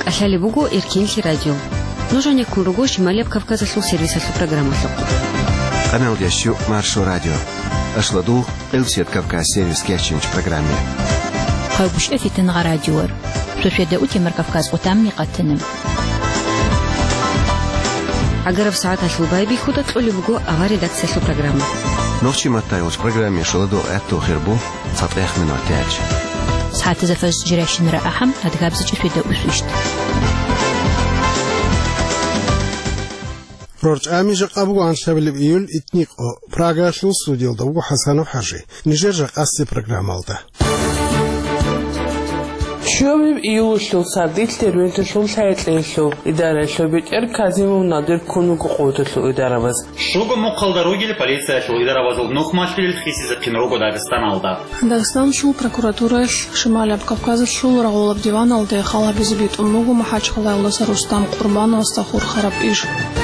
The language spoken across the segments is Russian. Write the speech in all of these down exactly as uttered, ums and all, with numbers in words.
Ахали бугу Иркинли радио. Нужен якун руго Шималеп Кавказа слу сервиса слу программа слу. Канал Ящу Маршу радио. Ашладу Элсет Кавказ сервис кечинч программе. Хайбуш эфитен га радиор. Шушеда утимер Кавказ утамми qattinim. Агаров саат аслу байби худа тлули бугу ава редакция слу программа. Новчи матайлш программе шладу этто хирбу сатех минутяч. ساعات زفاز جراشن رأحم هتجابز جسويدا وسويشت. Рорч амижа қабу аншабилib июль итник о Прагашлу студиялда угу Хасанов Хажи. Нижержа қасси программалда. Шөбив июль шлу сардил тервенте шул сайтлешлу идара шөбит эр Казимов Надир кунугу қойтушлу идарабыз. Шугу муқалдаругили полиция шлу идарабазул нухмашвил хиси закинругу Дагестан алда. Дагестан шул прокуратура Шималеп Кавказа шул рағолаб диван алды хала бизбит умнугу махач халайласа Рустам Курбанов Астахур хараб иш.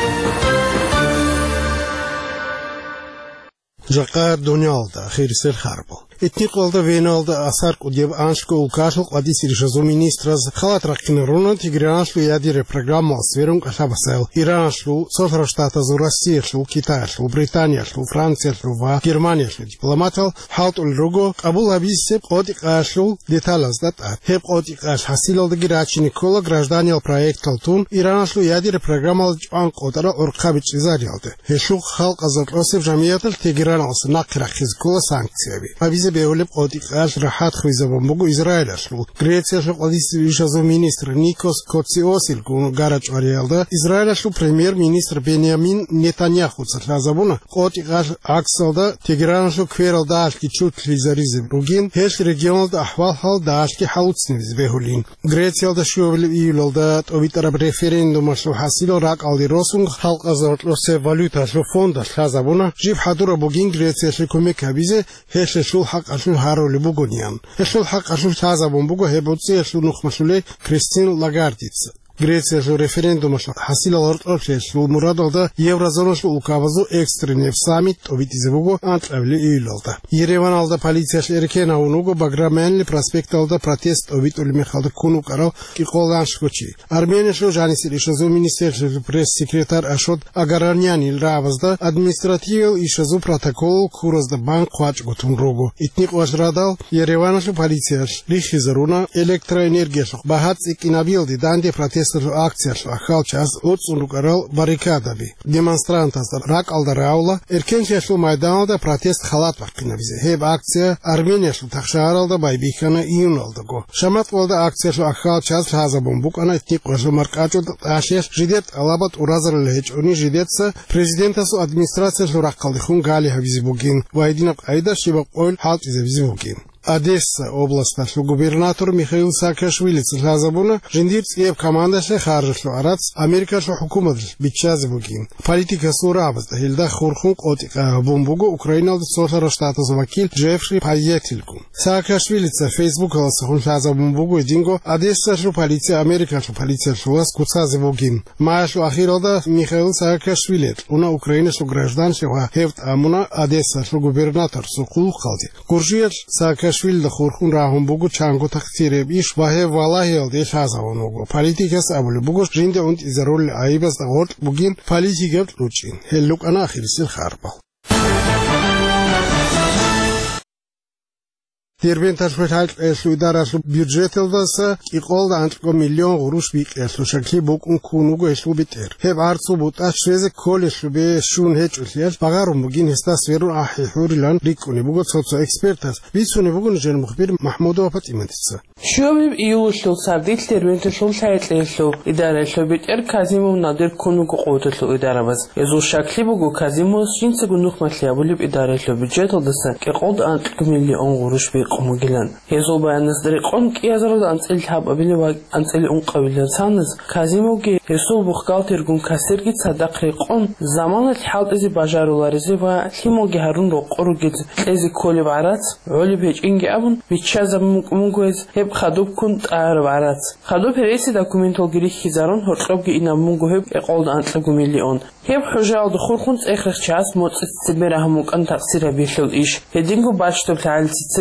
Жақар Донялда хирсел харбо. Этник олда веналда асарк удеб аншко укашлук адис иршазу министраз халат ракинеруна тиграншлу ядире программа сверун кашабасел Ираншлу, Софраштатазу, Россияшлу, Китайшлу, Британияшлу, Францияшлу, ва Германияшлу дипломатал халт ульруго Абул Абисеп одикашлу деталаздат ат. Хеп одикаш хасилалда гирачи Никола гражданил проект Алтун Ираншлу ядире программа анк одара оркабич изариалды. Хешук халк азатросев жамиятл тигранался накрахизкола санкцияви. Абизе Беулеп одикаш рахат хвизабон бугу Израиляшлу. Греция адис иршазу министр Никос Коциосил гун гарач вариалда Израиляшлу премьер-министр Беньямин Нетаньяху цатлазабуна одикаш аксалда Тегераншлу квералдашки чут лизаризм ругин хеш регионалда ахвал хал дашки хауцнивиз бехулин. Грециялда шувлеп июлалда овитараб референдумашлу хасило рак алди росун халк азартлосе валюташлу фонда шлазабуна жив хадура бугин Грециялшлу комек абизе хеш шлу Ашун Хароли Бугуниан. Эшел хак Ашун Тазабон Буго Хебуци Эшлу Нухмашуле Кристин Лагардиц. Греция же референдум хасила ортлошлу Мурадалда Еврозоношлу укавазу экстренев саммит овитизебуго антлавли июлалда. Ереван алда полиция шеркена унуго Баграменли проспект алда протест овитули мехалда куну карал киқоланшкочи. Армения шлу жанисил ишазу министерство пресс-секретарь Ашот Агаранян илравазда административил ишазу протокол куразда банк хвач готунруго. Итник вашрадал Ереван шлу полиция лихизаруна электроэнергия шлу бахат икинабилди данде протест акция ахал час отсун карал баррикадаби демонстрантас рак алда раула эркенче шу майданда протест халат вакина бизе хеб акция Армения шу тахшаралда байбихана июналдаго шамат волда акция шу ахал час хазабон букана этник шу маркачо ашеш жидет алабат уразарлеч уни жидетса президентасу администрация шу ракалди хун гали хавизи бугин вайдинак айда шиба ойл халт изе бугин Одесса область губернатор Михаил Саакашвили цлазабуна жиндирцев командашле харжлу арац Америкашлу хукумат бичазбугин политика сурабыз хилда хурхунг отика бомбуго Украиналда Софара штатас вакил Джеффри Пайетилку Саакашвили ца Facebook алса хуншазабумбуго динго Одесса полиция Америкашлу полиция шуас куцазбугин Машлу ахиралда Михаил Саакашвили уна украинашлу гражданше ва хевт амуна Одесса губернатор сукул халди Куржият Саакашвили Швилда хурхун рахун бугу чангу тактире биш вахе валахел де шазавонуго политикас абуле бугу жинде und изарол айбас орт бугин политикат лучин хеллук ана ахирсил харбал Тервенташ фехал эшлудараш бюджетелдаса иқолда антко миллион гуруш бик эшлушакли букун кунуго эшлубитер хеб арцу бута шрезе колешлу бе шун хечулиаш багарум бугин хестас веру ахи хурилан рикуни буго соцо экспертас бисуни бугун жен мухбир Махмудова Патиматица Шөбив июль шлу сардил тервенте шул сайтлешлу идара шөбит эр Казимов Надир кунуго қойтушлу идарабыз езу шакли буго Казимов шинцегу нухматлия булиб идара шлу бюджетелдаса иқолда антко миллион гуруш бик Мугилан. Езол баяныздыр қон киязарда анцел хаб абили ва анцел унқавилан саныз Казимовге езол бухгал тергун касерги цадақри қон заманат халт изи бажаруларизи ва лимоги харун ро қоругид изи коли барат оли беч инги абун бичаза мунгуез хеб хадуб кун тар барат хадуб реси документол гири хизарон хорқобги ина мунгу хеб эқолда антлгу миллион хеб хужал дхурхун эхрих час моцит сибера хамук ан тақсира бишл иш хедингу баштоб таал ситсеме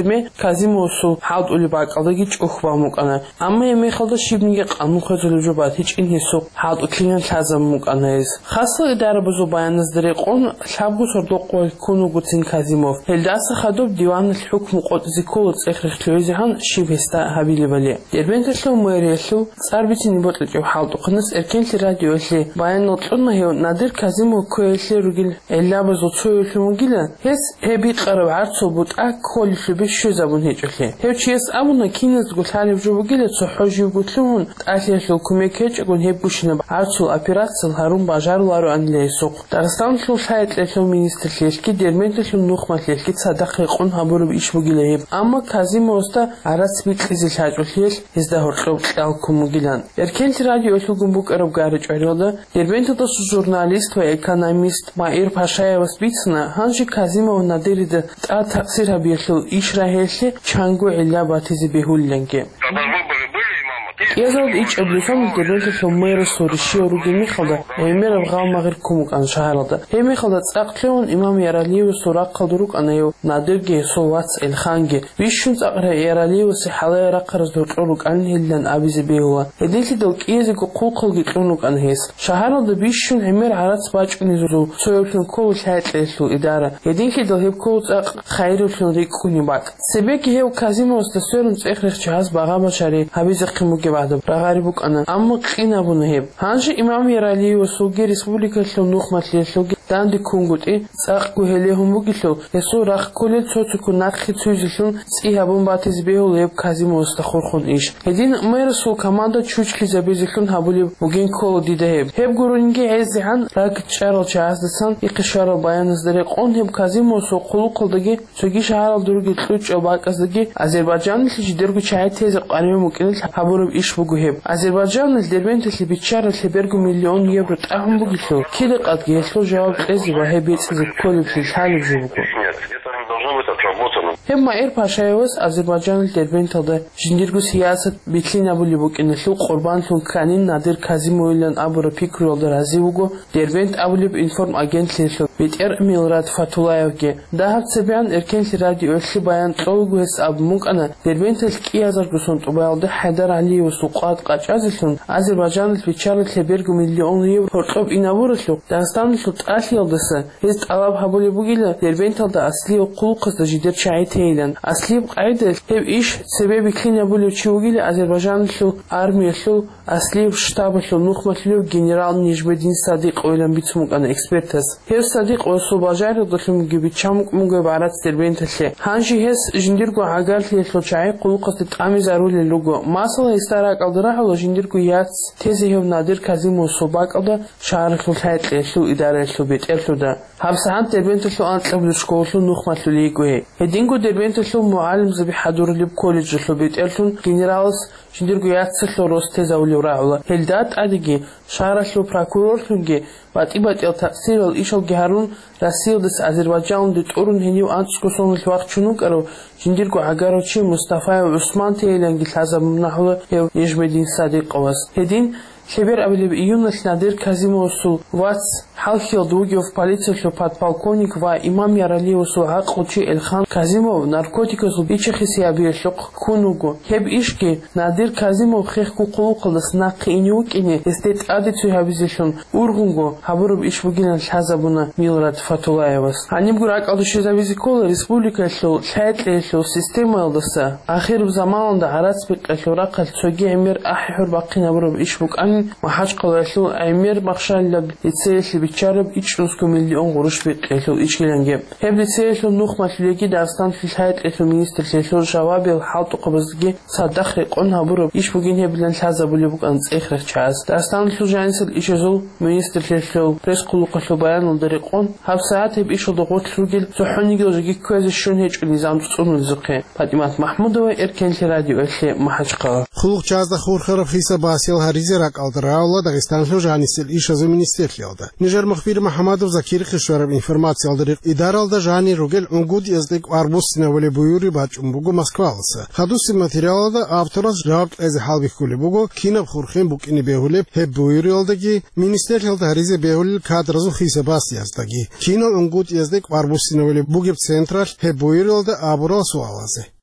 Казимовсу хауд улибакалдаги чухвамукана. Амма емехалда шибниге qanunxo'jalik hech inhisu hauд utlingen lhazamukanays. Khasl idara buzu bayanizdirik on lhabgu sordoqoy kunu gutin Казимов. Heldasa khadob divan al-hukm qotizikul tsexrixtloizihan shibhesta habilivali. Derbenteslu merieslu tsarbitini botlike hauд uqnis erkenli radiosi bayanotluна hev Nadir Казимов koyesli rugil ellabuzu tsoyulumugila hes hebi qarab artso but ak koliflu shu zabun hechli. Hevchies abuna kinez gulhalib jubugila tsohoji gutlun asiyaslu kumekech gun hebgushina artso operasiya harun bajarlaru anlaysuq. Dagestan shu shaytlesu ministerleshki dermenteslu nuxmatleshki sadaqi qun haburub ishbugila heb. Amma Kazimovsta arasbit qizilhajulhiel izda horqob alkumugilan. Erkent radio oslugumbuq arab garich ayroda dermenteda jurnalist va ekonomist Mair Pashayev spitsna hanji Kazimov nadirida ta taqsir habiyaslu ishrahesi changu illa batizi behullenke. Язал ич облифам дербентесу мэр суриши ругими халда эмер авгал магир кумук ан шахарда эми халда цaqtleon имам Яралиев сурак қалдырук анаю надирге солвац элханге вишун цaqra Яралиев се халая рақарз дурқурук ан хиллан абизи беуа эдинли док иезиго қулқылги тлунук ан хес шахарда вишун эмер арац бачкни зуру соёплун кол шайтлеслу идара эдинли док хеп кол цaq хайрулун риккуни бак себеки хев Казимов стасерун цехрих час багама шари абизи қимуге Рагарибук ана амма qinabunu heb hanji imam Yaraliyev sugi respublika nuxmatli sugi dandi kunguti tsaqku helehumugilo esu raq kolet sotuku naqhi tsuzilun tsihabun batiz behuleb Kazimov stakhurkhun ish edin mer su komanda chuchli zabizilun habuli bugin kol dideheb heb guruninge ezhan rak charo chazdisan iqisharo bayanizdari qon heb Kazimov su quluqldagi sugi shahar durgi tluch obaqazdagi Azerbaycan lidergu chay tez qanimukil haburub ish buguheb Azerbaycan derbentesli bichara lebergu milyon евро tahum bugilo kile qadgi eslo jawab ezi va hebits kolibli halib jubuko Hem Mair Pashayev Azerbaycan derbentada jindirgu siyasat bitlina bulibuk inlu qurban sun kanin Nadir Kazimov ilan abura pikrolda razivugo derbent abulib inform agentlislo biter Milrat Fatulayevge dahab sebian erkenli radio ösli bayan tolgues abmuk ana derbentel kiyazar gusun tubayalda Haydar Aliyev suqat qachazilun Azerbaycan bichara lebergu milyon евро horqob inaburuslu Dagestanlu tali yoldasa ez talab habulibugila derbentalda asli qul qizda jider chayt Teylen asli qayda hep ish sebebi klina buluchugili Azerbaycanlu armiyaslu asli shtablu nuxmatlu general Nejmedin Sadiq oylan bitmuk ana ekspertas hep Sadiq osu bajarı dulum gibi çamuk muge barat derbentesli hanji hes jindirgu agarli chay qulqat tami zaruli lugo masala istara qaldıra halo jindirgu yats tezi hev Nadir Kazimov sobaqda şariklu haytlu idaraslu beterlu da habsahan derbenteslu antqablu shkollu nuxmatlu ligu edingu derbenteslu muallim zabi hadurlib kollejlu beterlu generals jindirgu yatslu roste zawli raula heldat adigi şariklu prokurorlungi Batibatiel taqsirol ishol geharun Rasildes Azerbaycan dit urun heniu antskosonul waqchunuk aro jindirgu agarochi Mustafayev Usman Teylengi lazamnahlu ev Nejmedin Sadiq was hedin Хебер абилиб июнь Nadir Kazimov su вац халхил дугев полицию подполковник ва имам Яралиев su ақучи Элхан Казимов наркотиков ичхиси абишлук кунугу хеб ишки Nadir Kazimov хехку quluqlis naqi inyukini estet aditsu habizishun urgungu haburub ishbugina hazabuna Milrat Fatulayevas anim gurak alışizavizi kol respublika shu shaytle shu sistema aldasa akhir zamanında aratsbek raqal sogi emir ahhur baqina burub ishbuk محاج قلاشلو امیر بخشال لیتسیل بیچاره ایچ روزکو میلیون قروش بیتلو ایچ گلنگه هب لیتسیل نوخ مسئولیتی داستان فیلهایت اتو مینیستر لیتسیل جوابی الحالت قبضگی صدق قن هبورو ایچ بگین هبلن لحظه بولی بگ انت اخرج چاز داستان لیتسیل جانسل ایچزو مینیستر لیتسیل پرس قلوقشلو بیان الدری قن هب ساعت هب ایچو دقوت لوگل سحونی گوزگی کوزشون هیچ نظام تصون الزقه فاطمه محمودова erkenli radio ösli محاج قلا خلق چازده خور خراب خیسا باسیل هریزه رک Алдараula Дагестанлы жанисел ишазу министрлиода. Нижер махбир Махамадов Закир Хишваров информация алдарик идаралда жани ругел унгуд язык арбусина вали буюри бач умбугу Москвалса. Хадуси материалда авторас жаваб эзе халбих кулебугу кинаб хурхим букини бехулеб хеб буюри алдаги министрлиода харизе бехулил кадразу хиса бас яздagi. Кино унгуд язык арбусина вали бугеб централ хеб буюри алда абурал суалазе.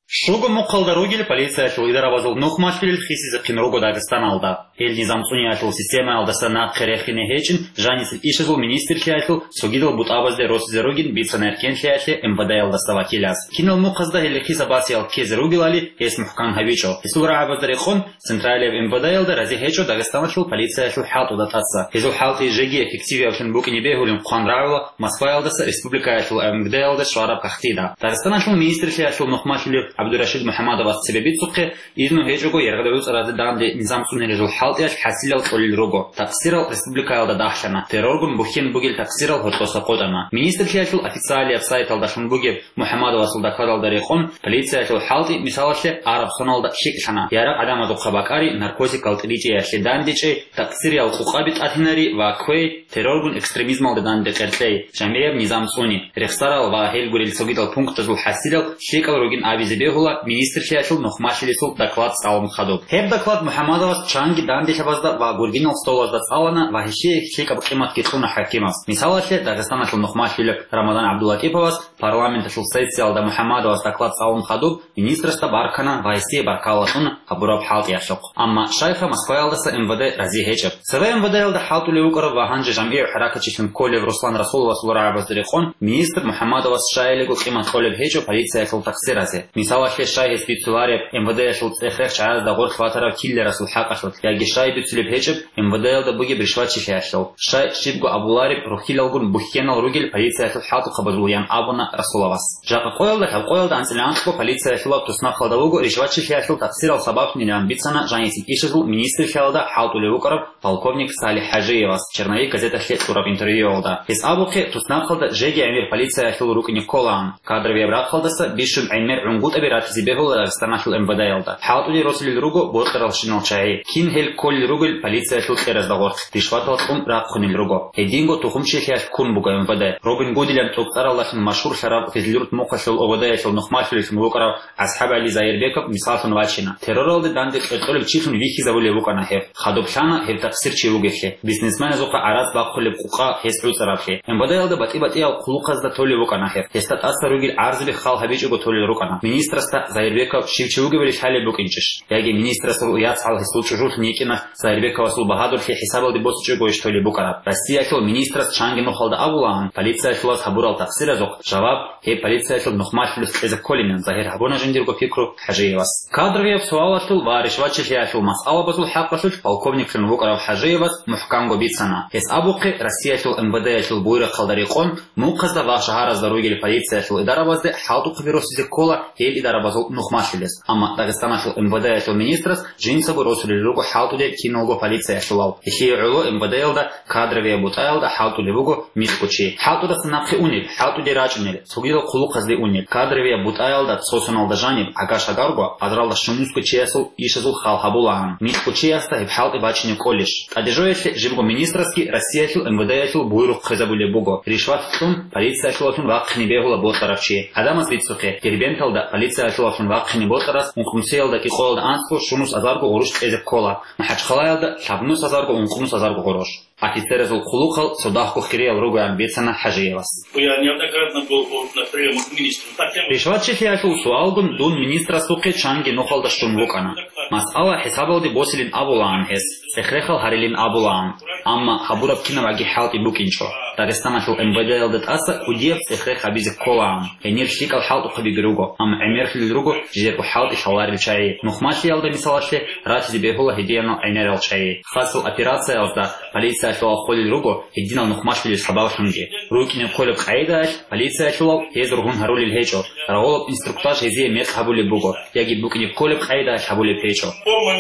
Шугу мукалдарогил полиция шул идаравазыл нухмашвил хиси за кинрогу Дагестан алда. Эл низамцуни ашул система алдаса на керехине хечин, жанис ишезул министр хиашул, сугидал бутавазде росизерогин бицан эркен хиаши МВД алдаса вакиляс. Кинал муказда хели хиса басиал кезеругилали, эс мухкан хавичо. Исура аваздарехон, централия МВД алда рази хечо Дагестан шул полиция шул халту датаса. Изул халты жеги эффективия шун буки не бегулин хан равила, Москва алдаса республика шул МВД алда швараб кахтида. Дагестан шул министр хиашул нухмашвил Абдурашид Мухаммадов себе бицуке, изну хечого яргадуюс ради данде низам сунережул халтяш хасилал колил рого. Таксирал республика алда дахшана. Терроргун бухин бугил таксирал хотоса кодана. Министр хиашул официалия сайт алда шун бугил Мухаммадова сулдакадал дарихон, полиция шул халти мисалашле араб соналда шикшана. Ярак адама духабакари наркотик алтричи яшли дандичи, таксириал хукабит атинари ваквей, терроргун экстремизм алда данде кертлей. Шамеев низам суни. Рехсарал ва хельгурил согидал пункт жул хасилал, шикал рогин авизе министр хиашул нухмашилисул доклад салам хаду. Хеб доклад Мухаммадова чанги дандишабазда ва гургинал столазда салана ва хиши шикаб қимат китхуна хакимас. Мисалашле Дагестан шул нухмашили Рамадан Абдулатиповас, парламент шул сессиял да Мухаммадова доклад салам хаду, министрста баркана ва иси баркалашун хабураб халт яшук. Амма шайха Москва алдаса МВД рази хечеп. Саве МВД алда халту левукара ва ханжи жамир харака чичин колев Руслан Расулова сулара абаздарихон, министр Мухаммадова шайлегу қимат колев хечо полиция шул такси рази. Мисалашле шай спецтуларе МВД шул цехрех чаас да гор хватара киллера сул хакашут. Яги шай бицулеп хечеп МВД алда буги бришвачи хяшл. Шай шибгу Абулари рухилалгун бухенал ругил полиция шул хату хабазулян абуна Расуловас. Жака койалда хал койалда анцелянско полиция шул тусна халдавугу ришвачи хяшл таксирал сабабни амбицана жанисик ишезул министр хялда халту левукаров полковник Салих Хажиевас. Черновик газета шлет тураб интервью алда. Из абухи тусна халда жеги амир полиция шул рукни колан. Кадровый брат халдаса бишум амир унгут абират зибехул Дагестан шул МВД алда. Халтули росулил ругу боркарал шинал чай. Кин хел коль ругул полиция шул тераздагор. Ришватал ум рабхунил ругу. Эдинго тухумши хяш кун буга МВД. Робин Гудилян туктараллахин машхур шараб физлюрт муха шул ОВД шул нухмашли шул лукарав асхаб Али Заирбеков мисалшун вачина. Терроралды дандик эртолib чихун вихи завули вукана хев. Хадубшана хев таксир чивугехе. Бизнесмен зука араз бакхулиб кука хес уцарабхе. МВД алда бати бати ал кулуказда толи вукана хев. Хестат аса ругил арзби хал хабичугу толи рукана. Министрста Заирбеков Шивчевугевич хали букинчиш. Яги министра сул уяцал хисул чужух никина Заирбекова сул бахадур хи хисабал ди босу чугу иштоли букараб. Россия шул министра чангину халда абулан. Полиция шулас хабурал таксира зок. Жаваб хей полиция шул нухмашлюс эзек колимен. Захир хабуна жиндиргу фикру Хажиевас. Кадровиев суала шул варишвачи хия шул масала басул хакашуч полковник шул букарав Хажиевас мухкамго бицана. Хес абуки Россия шул МВД шул буйра халдарихон муказда ва шахара здаругили полиция шул идарабазде халту кабиросизе кола хей идарабазул нухмашлилес. Амма Дагестан шул МВД шул министрас жинсабу росулил ругу халтуде кинолго полиция шулал. Хей улу МВД алда кадровия бутайлда халтуде бугу михкучи. Халтуда санапхи унил, халтуде рачунил, сугидал кулу казли унил. Кадровия бутайлда сосуналда жанил, агаша гарго, адралда шумуску чесул ишезул халхабулан. Михку честа и халты бачини колиш. Адежоешли живго министраски Россия шул МВД шул буйру хазабуле бугу. Ришват шун полиция шулашун вакхни бегула ботаравчи. Адамас бицуке тербенталда полиция шулашун вакхни ботарас ункумсеялда ки қолда анску шунус азаргу оруш эзек кола. Махачхалаялда шабнус азаргу ункумус азаргу горош. Офицерезул кулухал судахку хкириал ругу амбицана Хажиевас. Я неоднократно был на приемах министров. Ришват шихиашул суалгун дун министра суки чанги нухалда шунвукана. Мас'ала хисабалди босилин абулан хес. Сехрехал харилин абулан. Амма хабураб кинаваги халти букинчо. Дагестан шул МВД алдет аса худиев сехрех абизи колан. Энир шикал халту хаби ругу. Амма эмер хили ругу жирку халти шаларил чаи. Нухмашли алда мисалашли рати зибехула хидияно эмерил чаи. Хасл операция алда полиция шулал холил ругу хидинал нухмашли сабал шунги. Рукини холиб хайдаш полиция шулал хезургун харулил хечо. Раголоб инструктаж хезие мет хабули бугу. Яги букини холиб хайдаш хабули печо.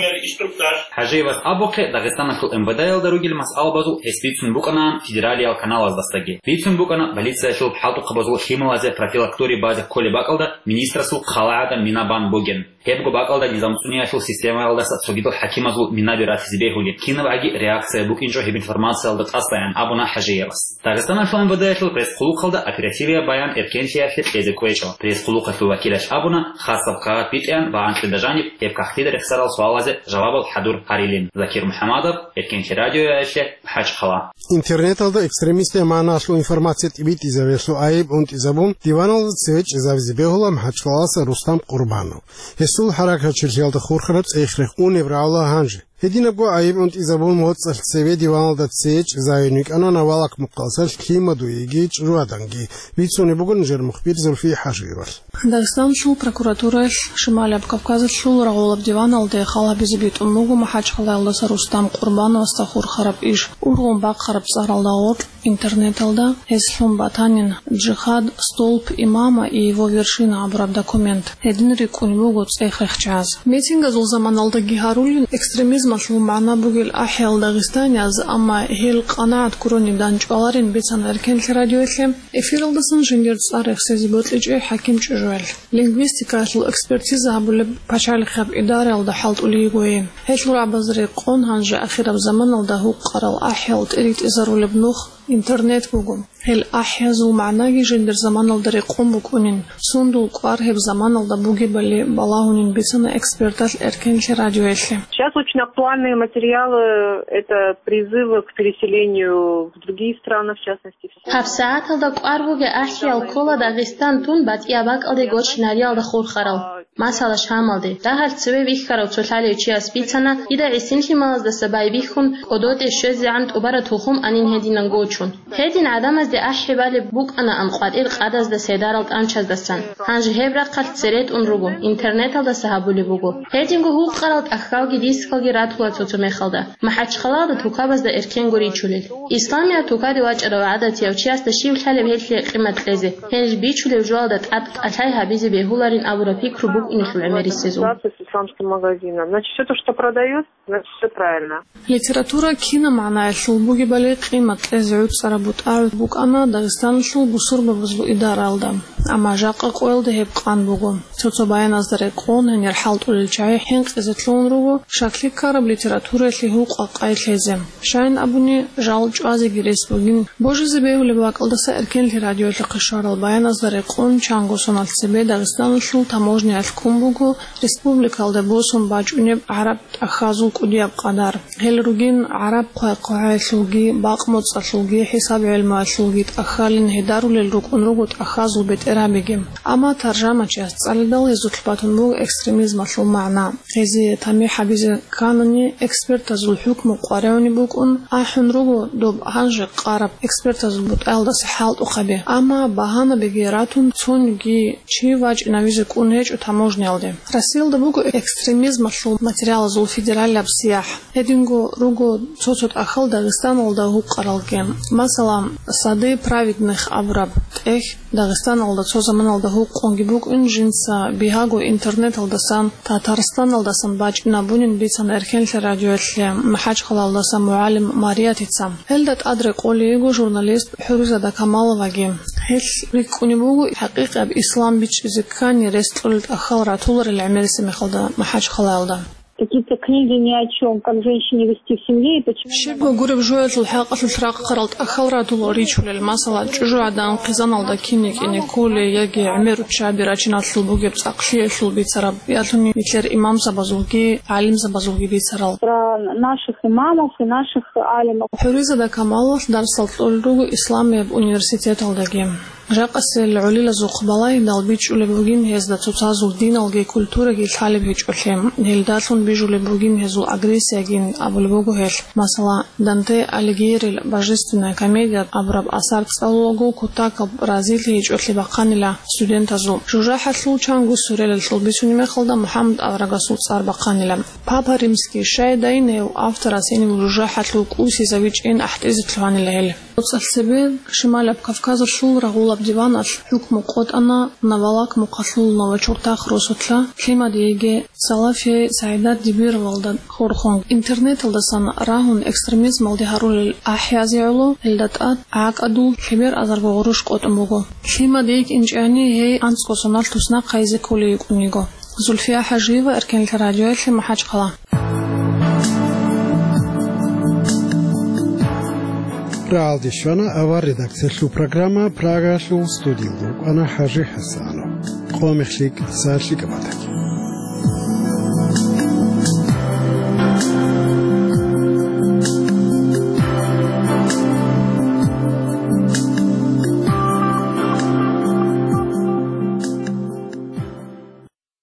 Хажиевас абуке Дагестан шул МВД алда ругил мас албазу хеспицун буканан федералиал канал аздастаги. Лицун букана полиция шул халту кабазул хималазе профилактори базе коли бакалда министра сул халаада минабан буген. Хебгу бакалда низамцуния шул система алдаса сугидал хакимазул минабират зибехули. Кинаваги реакция букинчо хебин информация алды Астаян Абуна Хажиевас. Дагестан шло эм вэ дэ шло пресс-клуб халда оперативия баян эркенчияхи эзекуэчо. Пресс-клуб хатлу вакилаш Абуна хасабха питян ва антлидажани эбкахтидер ихсарал суалазе жавабал Хадур Харилин. Закир Мухаммадов, эркенчи радио яше Хачхала. Интернет алда экстремисты манашлу информация тибит изавешлу айб унт изабун диванал цеч изавзибегула Мхачхаласа Рустам Курбанов. Хесул харака чирчалда хурхрабс эйхрех уневраула ханжи. Единабу айб унт изабун моцал цеве диванал да цеч зайник ано навалак муқасал климаду иги чруаданги. Вицуни бугун жер мухбир Зульфи Хажиевал. Дагестан шул прокуратура Шималия Кавказа шул рагулаб диванал да хала бизибит умугу Мхачхаласа Рустам Курбанов астахур хараб иш ургун бак хараб саралдаор интернет алда Эслум Батанин джихад столб имама и его вершина абраб документ. Един рик унибугу цехрех час. Митинга зул заман алда гихарулин экстремизм шлу мана бугил ахял Дагестан аз ама хел канаат курони данчаларин бицан эркен радиоэтлем эфиралдасын жиндер царэх сезиботличэ хаким чужвал. Лингвистика шлу экспертиза абуле пачали хаб идара алда халт улигуэ. Хешлу абазри қон ханжа ахираб заман алда ху қарал ахял тэрит изару лебнух интернет бугум. Хел ахязу манаги жиндер заман алда реком букунин. Сундул квархеб заман алда буги бали балагунин бицана экспертат эркен радиоэтлем. Сейчас очень актуальные материалы, это призывы к переселению в другие страны, в частности. Хавсаат алда кварбуге ахял кола Дагестан тун бат ябак алда гочнари алда хурхарал. Масала шамалди. Дахал цве вихкарал цулали чиас бицана ида эсинхи малаз да сабай бихун одод шөзи ант убара тухум анин хединан гочун. Хедин адамаз да ахи бали бук ана амқад ил қадаз да седаралт анчаз дасан. Ханжи хебра қалт серет унругу. Интернет алда сахабули бугу. Хедин го хук қаралт аххалги дискалги ратула цуцу мехалда. Махачқала да тукабаз да эркен гури чулил. Исламия тукади вач аравадат яв чиас да шивл хали бхетли қимат лези. Хенж бичулив жуалдат ат атай хабизи бехуларин абурапи крубук исламским магазином. Значит, все то, что продают, значит, все правильно. Литература кино мана шулбуги бали қимат лезют сарабут арут бук ана Дагестан шул бусурба бузлу идар алда. Ама жаққа қойлды хеп қан бугу. Цоцо баян аздаре қон хенер халт уличай хен қизетлон ругу. Шакли караб литература ли хук ақай лезем. Шайн абуни жал чуази гирес бугин. Божи зебеу лебак алдаса эркен ли радио ли қишарал баян аздаре қон чангу сонал себе Дагестан шул таможни алкумбугу. Республика алда босун бач унеб араб ахазул кудиаб qaдар. Hel rugin arab qoy qoy shulgi baqmot shulgi hisab ilma shulgi akhalin hidarul rukun rugut akhazul bet arabigim. Ama tarjama chas tsalidal izutbatun bu ekstremizm shul ma'na. Hezi tami habiz kanuni expert azul hukm qarani bukun ahun rugu dob hanj qarab expert azul but alda sahalt uqabi. Ama bahana begiratun tsungi chi vaj naviz kunhej taможни alde. Rasil da bugu ekstremizm shul material azul federal labsiyah. Hedingo rugo цоцот ахал Дагестан алда ху қаралген. Масалам сады праведных абраб эх Дагестан алда цо заман алда ху қонги бук ун жинса биhago интернет алдасан Татарстан алдасан бач набунин бицан эркен радиоэтле Мхачхала алдасан муалим Мариятицам. Элдат адре қоли его журналист Хурузада Камаловаги. Хел рикуни бугу хақиқа об ислам бич зиккани рестлулит ахал ратулар ил'америси мехалда Мхачхала алда. Какие-то книги ни о чем, как женщине вести в семье и почему... Шибо гуриб жуэт лхаqa султрaq qaralt axalratul orichulel masala juadan qizan alda kinik ine kole yagi ameru chabirachinal buge psaqshi shul bitsarab yaluni mitler imam sabazulgi alim sabazulgi bitsaral про наших имамов и наших алимов. Хуризада Камалов дарсалт улругу исламия университет алдаги. Жақасел улила зуқбалай далбич улебугим хезда цуцазул дин алги культура ги талиб хич улем нелдатлун bijулебугим хезул агрессия гин абулбугу хел масала Данте Алигьери божественная комедия абраб асар цалогу кутака бразил хич уле бақанила студент азу жужаха случангу сурел шулбисуни мехалда Мухаммад аврагасул цар бақанила Папа римский шайдайнев автор асени жужаха лук уси завич ин ахтизит лханила хел Цалсебе Шималия Кавказа шул рагулаб диван ал хукм қод ана навалак муқассул навачуртах росутла клима деге салафи Саидат Дибировалда хорхон интернет алдасан рахун экстремизм алди харул ахязиулу элдатат акаду хибер азаргоруш қотмуго клима дег инжани хей анскосонал тусна қайзи коли куниго Зульфия Хажиева эркен радиоэтле Махачқала رعال ديشانا أوار ريداكسير شو برنامج براغا شو ستوديو أنا حاجي حسانو قوم خليك سالشي كباتك